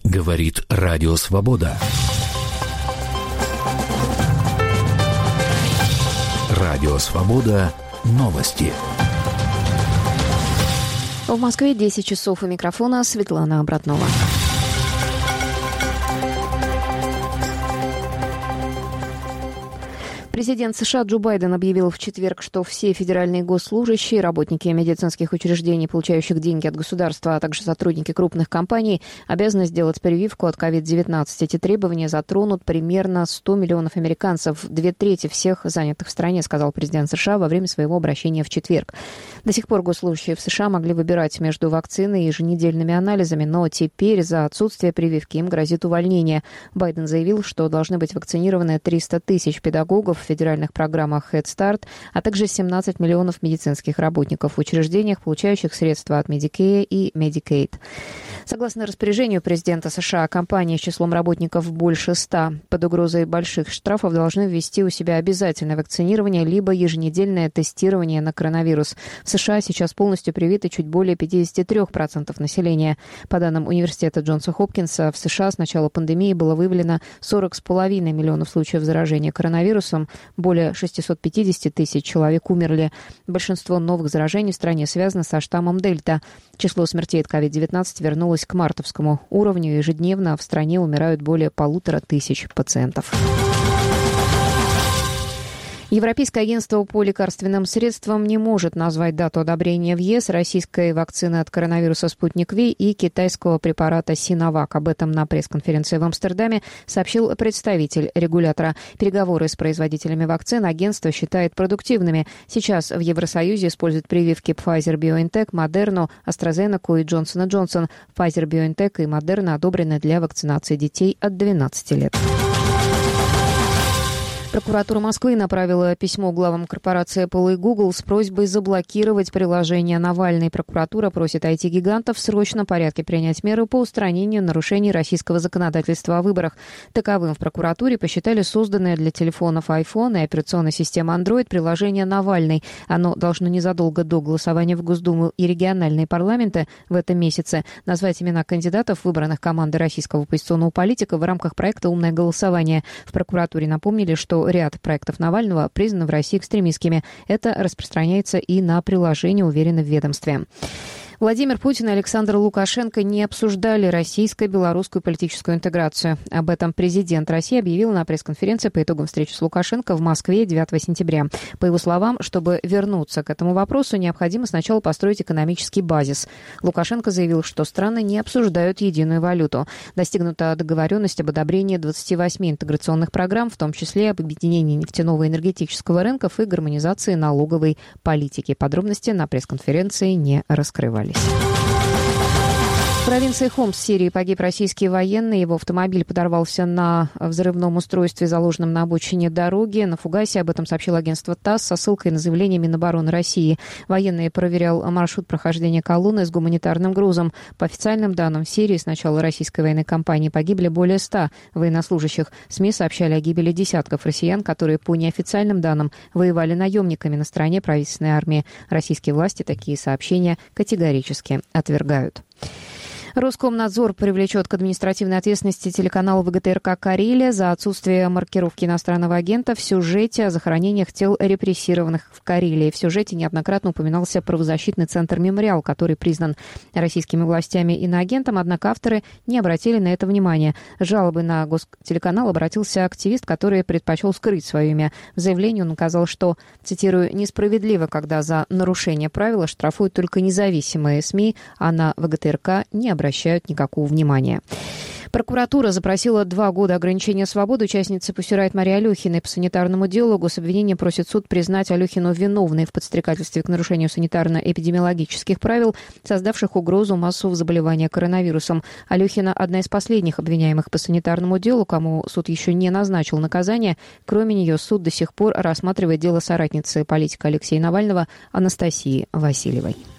Говорит Радио Свобода. Радио Свобода. Новости. В Москве 10 часов, у микрофона Светлана Обратнова. Президент США Джо Байден объявил в четверг, что все федеральные госслужащие, работники медицинских учреждений, получающих деньги от государства, а также сотрудники крупных компаний, обязаны сделать прививку от COVID-19. Эти требования затронут примерно 100 миллионов американцев, 2/3 всех занятых в стране, сказал президент США во время своего обращения в четверг. До сих пор госслужащие в США могли выбирать между вакциной и еженедельными анализами, но теперь за отсутствие прививки им грозит увольнение. Байден заявил, что должны быть вакцинированы 300 тысяч педагогов в федеральных программах Head Start, а также 17 миллионов медицинских работников в учреждениях, получающих средства от Medicare и Medicaid. Согласно распоряжению президента США, компании с числом работников больше 100 под угрозой больших штрафов должны ввести у себя обязательное вакцинирование либо еженедельное тестирование на коронавирус. В США сейчас полностью привиты чуть более 53% населения. По данным университета Джонса Хопкинса, в США с начала пандемии было выявлено 40,5 миллионов случаев заражения коронавирусом. Более 650 тысяч человек умерли. Большинство новых заражений в стране связано со штаммом Дельта. Число смертей от COVID-19 вернулось к мартовскому уровню. Ежедневно в стране умирают более 1500 пациентов. Европейское агентство по лекарственным средствам не может назвать дату одобрения в ЕС российской вакцины от коронавируса «Спутник Ви» и китайского препарата «Синовак». Об этом на пресс-конференции в Амстердаме сообщил представитель регулятора. Переговоры с производителями вакцин агентство считает продуктивными. Сейчас в Евросоюзе используют прививки Pfizer-BioNTech, Moderna, AstraZeneca и Johnson & Johnson. Pfizer-BioNTech и Moderna одобрены для вакцинации детей от 12 лет. Прокуратура Москвы направила письмо главам корпорации Apple и Google с просьбой заблокировать приложение Навальный. Прокуратура просит IT-гигантов в срочном порядке принять меры по устранению нарушений российского законодательства о выборах. Таковым в прокуратуре посчитали созданное для телефонов iPhone и операционной системы Android приложение Навальный. Оно должно незадолго до голосования в Госдуму и региональные парламенты в этом месяце назвать имена кандидатов, выбранных командой российского оппозиционного политика в рамках проекта «Умное голосование». В прокуратуре напомнили, что ряд проектов Навального признаны в России экстремистскими. Это распространяется и на приложение, уверены в ведомстве. Владимир Путин и Александр Лукашенко не обсуждали российско-белорусскую политическую интеграцию. Об этом президент России объявил на пресс-конференции по итогам встречи с Лукашенко в Москве 9 сентября. По его словам, чтобы вернуться к этому вопросу, необходимо сначала построить экономический базис. Лукашенко заявил, что страны не обсуждают единую валюту. Достигнута договоренность об одобрении 28 интеграционных программ, в том числе об объединении нефтяного и энергетического рынков и гармонизации налоговой политики. Подробности на пресс-конференции не раскрывались. В провинции Хомс в Сирии погиб российский военный. Его автомобиль подорвался на взрывном устройстве, заложенном на обочине дороги. На фугасе, об этом сообщило агентство ТАСС со ссылкой на заявление Минобороны России. Военный проверял маршрут прохождения колонны с гуманитарным грузом. По официальным данным, в Сирии с начала российской военной кампании погибли более 100 военнослужащих. СМИ сообщали о гибели десятков россиян, которые, по неофициальным данным, воевали наемниками на стороне правительственной армии. Российские власти такие сообщения категорически отвергают. Роскомнадзор привлечет к административной ответственности телеканал ВГТРК «Карелия» за отсутствие маркировки иностранного агента в сюжете о захоронениях тел репрессированных в Карелии. В сюжете неоднократно упоминался правозащитный центр «Мемориал», который признан российскими властями иноагентом, однако авторы не обратили на это внимания. С жалобой на гостелеканал обратился активист, который предпочел скрыть свое имя. В заявлении он указал, что, цитирую, «несправедливо, когда за нарушение правила штрафуют только независимые СМИ, а на ВГТРК не обращают никакого внимания». Прокуратура запросила 2 года ограничения свободы участницы Пусирайт Марии Алехиной по санитарному делу. Гособвинение просит суд признать Алехину виновной в подстрекательстве к нарушению санитарно-эпидемиологических правил, создавших угрозу массового заболевания коронавирусом. Алехина – одна из последних обвиняемых по санитарному делу, кому суд еще не назначил наказание. Кроме нее, суд до сих пор рассматривает дело соратницы политика Алексея Навального Анастасии Васильевой.